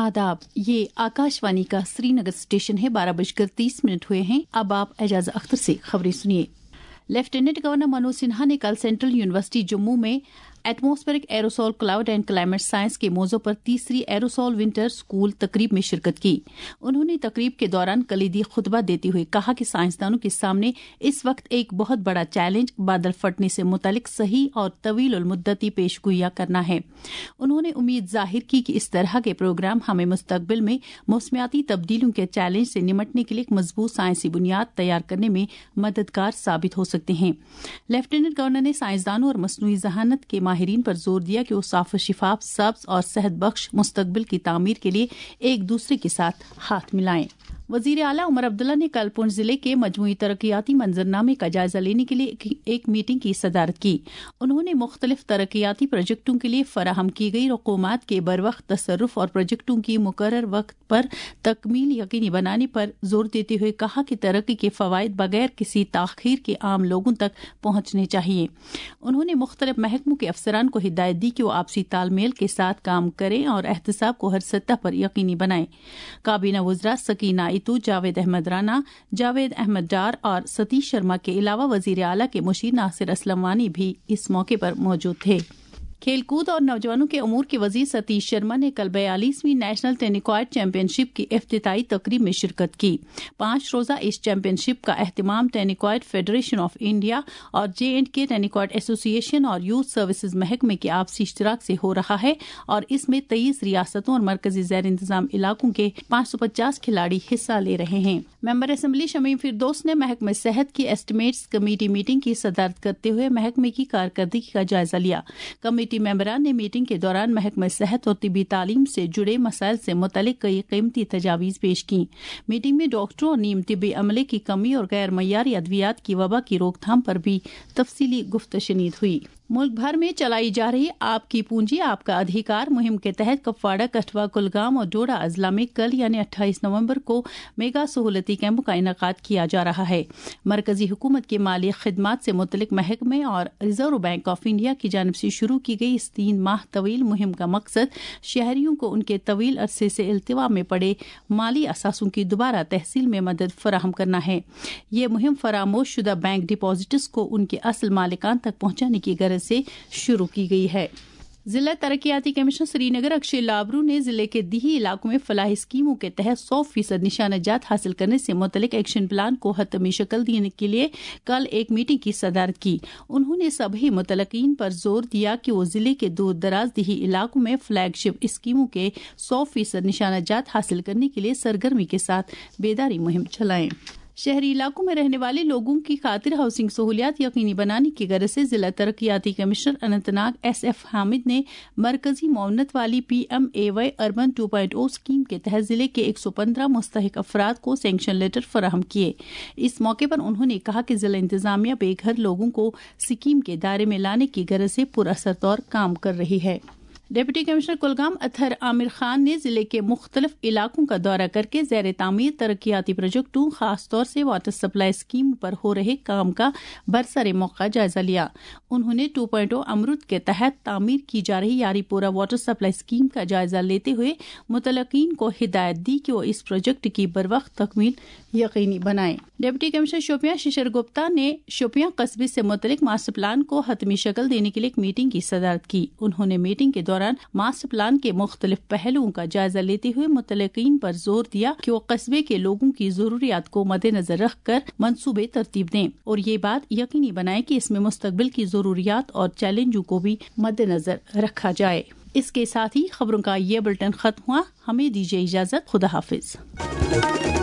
आदाब, ये आकाशवाणी का श्रीनगर स्टेशन है। 12:30 हुए हैं। अब आप एजाज अख्तर से खबरें सुनिए। लेफ्टिनेंट गवर्नर मनोज सिन्हा ने कल सेंट्रल यूनिवर्सिटी जम्मू में atmospheric aerosol cloud and climate science के मौजू पर तीसरी एरोसोल विंटर स्कूल तकरीब में शिरकत की। उन्होंने तकरीब के दौरान कलीदी खुतबा देते हुए कहा कि साइंसदानों के सामने इस वक्त एक बहुत बड़ा चैलेंज बादल फटने से मुतालिक सही और तवील उल मुद्दती पेशगोइयां करना है। उन्होंने उम्मीद जाहिर की कि इस तरह के प्रोग्राम हमें मुस्तकबिल में मौसमियाती तब्दीलियों के चैलेंज से निमटने के लिए एक मजबूत साइंसी बुनियाद तैयार करने में मददगार साबित हो सकते हैं। लेफ्टिनेंट गवर्नर ने साइंसदानों और मसनूई जहानत के माहिरीन पर जोर दिया कि वो साफ शिफाफ, सब्ज और सेहत बख्श मुस्तकबिल की तामीर के लिए एक दूसरे के साथ हाथ मिलाएं। वजीर आला उमर अब्दुल्ला ने कल पुंछ जिले के मजमूई तरक्याती मंजरनामे का जायजा लेने के लिए एक मीटिंग की सदारत की। उन्होंने मुख्तलिफ तरक्याती प्रोजेक्टों के लिए फराहम की गई रकूमात के बरवक्त तसर्रुफ और प्रोजेक्टों की मुकर्रर वक्त पर तकमील यकीनी बनाने पर जोर देते हुए कहा कि तरक्की के फवायद बगैर किसी ताखीर के आम लोगों तक पहुंचने चाहिए। उन्होंने मुख्तलिफ महकमों के अफसरान को हिदायत दी कि वो आपसी तालमेल के साथ काम करें और एहतसाब को हर सतह पर यकीनी बनाएं। काबीना वज़रा सकीना इतू, जावेद अहमद राना, जावेद अहमद डार और सतीश शर्मा के अलावा वजीर आला के मुशीर नासिर असलम वानी भी इस मौके पर मौजूद थे। खेलकूद और नौजवानों के अमूर के वजीर सतीश शर्मा ने कल 42वीं नेशनल टेनिकॉयड चैंपियनशिप की इफ्तिताई तकरीब में शिरकत की। 5 रोजा इस चैंपियनशिप का एहतिमाम टेनिकॉयड फेडरेशन ऑफ इंडिया और J&K टेनिकॉयड एसोसिएशन और यूथ सर्विसेज महकमे के आपसी इश्तराक से हो रहा है और इसमें 23 रियासतों और मरकजी ज़ैर इंतजाम इलाकों के 550 खिलाड़ी हिस्सा ले रहे हैं। मेंबर असेंबली शमीम फिरदौस ने महकमे सेहत की एस्टिमेट्स कमेटी मीटिंग की सदारत करते हुए महकमे की कारकर्दगी का जायजा लिया। कमेटी मेंबरान ने मीटिंग के दौरान महकमा सेहत और तिब्बी तालीम से जुड़े मसाइल से मुतल्लिक कई कीमती तजावीज़ पेश की। मीटिंग में डॉक्टरों और नीम तिब्बी अमले की कमी और गैर मय्यारी अद्वियात की वबा की रोकथाम पर भी तफसीली गुफ्तशनीद हुई। मुल्क भर में चलाई जा रही आपकी पूंजी आपका अधिकार मुहिम के तहत कुपवाड़ा, कठवा, कुलगाम और डोडा अजला में कल यानी 28 नवंबर को मेगा सहूलती कैंपों का इनेकाद किया जा रहा है। मरकजी हुकूमत के माली खिदमात से मुतल्लिक महकमे और रिजर्व बैंक ऑफ इंडिया की जानिब से शुरू की गई इस 3 माह तवील मुहिम का मकसद शहरियों को उनके तवील अरसे से इल्तिवा में पड़े माली असासों की दोबारा तहसील में मदद फराहम करना है। ये मुहिम फरामोश शुदा बैंक डिपॉजिट्स को उनके असल मालिकान तक पहुंचाने की गरज से शुरू की गई है। जिला तरक्याती कमिश्नर श्रीनगर अक्षय लाबरू ने जिले के दिही इलाकों में फलाही स्कीमों के तहत 100% निशाना जात हासिल करने से मुतल्लिक एक्शन प्लान को हतमी शक्ल देने के लिए कल एक मीटिंग की सदारत की। उन्होंने सभी मुतलकीन पर जोर दिया कि वो जिले के दूर दराज दिही इलाकों में फ्लैगशिप स्कीमों के 100% निशाना जात हासिल करने के लिए सरगर्मी के साथ बेदारी मुहिम चलाएं। शहरी इलाकों में रहने वाले लोगों की खातिर हाउसिंग सहूलियात यकीनी बनाने की गरज से जिला तरक्याती कमिश्नर अनंतनाग SF हामिद ने मरकजी मौनत वाली PMAY अर्बन 2.0 स्कीम के तहत जिले के 115 मुस्तहिक अफराद को सैंक्शन लेटर फराहम किए। इस मौके पर उन्होंने कहा कि जिला इंतजामिया बेघर लोगों को स्कीम के दायरे में लाने की गरज से पुरअसर तौर काम कर रही है। डिप्टी कमिश्नर कुलगाम अतहर आमिर खान ने जिले के मुख्तलिफ इलाकों का दौरा करके ज़ैर तामीर तरक्याती प्रोजेक्टों खास तौर से वाटर सप्लाई स्कीम पर हो रहे काम का बरसरे मौका जायजा लिया। उन्होंने 2.0 अमरुद के तहत तामीर की जा रही यारीपोरा वाटर सप्लाई स्कीम का जायजा लेते हुए मुतलकीन को हिदायत दी कि वो इस प्रोजेक्ट की बरवक्त तकमील यकीनी बनाएं। डिप्टी कमिश्नर शोपियां शिशिर गुप्ता ने शोपियां कस्बे से मुतल्लिक मास्टर प्लान को हतमी शक्ल देने के लिए एक मीटिंग की सदारत की। उन्होंने मीटिंग के दौरान मास्टर प्लान के मुख्तलिफ पहलुओं का जायजा लेते हुए मुतलकीन पर जोर दिया कि वो कस्बे के लोगों की जरूरियात को मद्देनजर रखकर मंसूबे तरतीब दें और ये बात यकीनी बनाएं कि इसमें मुस्तकबिल की जरूरियात और चैलेंजों को भी मद्देनजर रखा जाए। इसके साथ ही खबरों का ये बुलेटिन खत्म हुआ। हमें दीजिए इजाजत। खुदा हाफिज।